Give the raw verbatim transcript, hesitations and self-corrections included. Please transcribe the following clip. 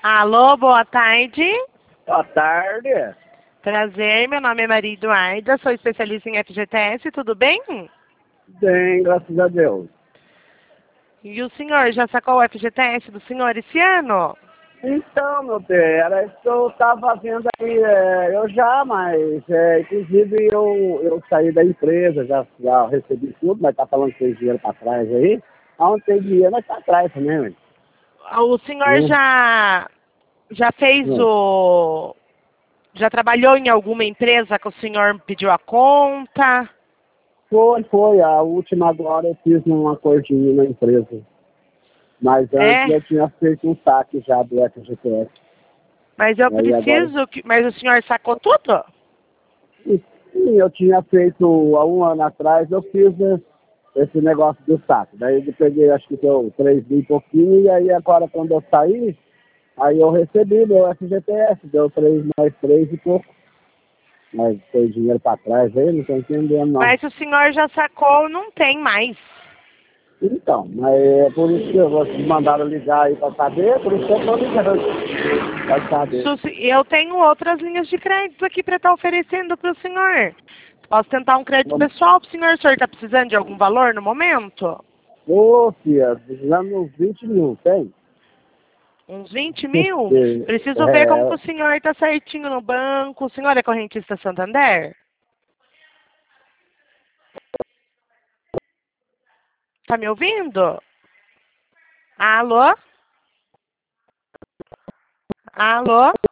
Alô, boa tarde. Boa tarde. Prazer, meu nome é Maria Eduarda, sou especialista em F G T S, tudo bem? Bem, graças a Deus. E o senhor já sacou o F G T S do senhor esse ano? Então, meu bem, era isso que eu estava vendo aí. É, eu já, mas é, inclusive eu, eu saí da empresa, já, já recebi tudo, mas tá falando que tem dinheiro para trás aí. Aonde tem dinheiro, mas tá atrás também, ué. O senhor Hum, já, já fez hum. o... Já trabalhou em alguma empresa que o senhor pediu a conta? Foi, foi. A última agora eu fiz um acordinho na empresa. Mas antes É, eu tinha feito um saque já do F G T S. mas eu Aí agora. preciso que... Mas o senhor sacou tudo? E, sim, eu tinha feito há um ano atrás, eu fiz né, esse negócio do saco. Daí eu peguei, acho que deu três mil e pouquinho, e aí agora quando eu saí, aí eu recebi meu F G T S, deu três mais três e pouco. Mas foi dinheiro para trás aí, não tô entendendo não. Mas o senhor já sacou, não tem mais. Então, mas é por isso que vocês mandaram ligar aí para saber, por isso que eu tô ligando. Para saber. Su- Eu tenho outras linhas de crédito aqui para estar oferecendo para o senhor. Posso tentar um crédito pessoal para o senhor? O senhor está precisando de algum valor no momento? Ô, filha, precisamos uns vinte mil, tem? Uns vinte mil? Preciso ver como que É, o senhor está certinho no banco. O senhor é correntista Santander? Tá me ouvindo? Alô? Alô?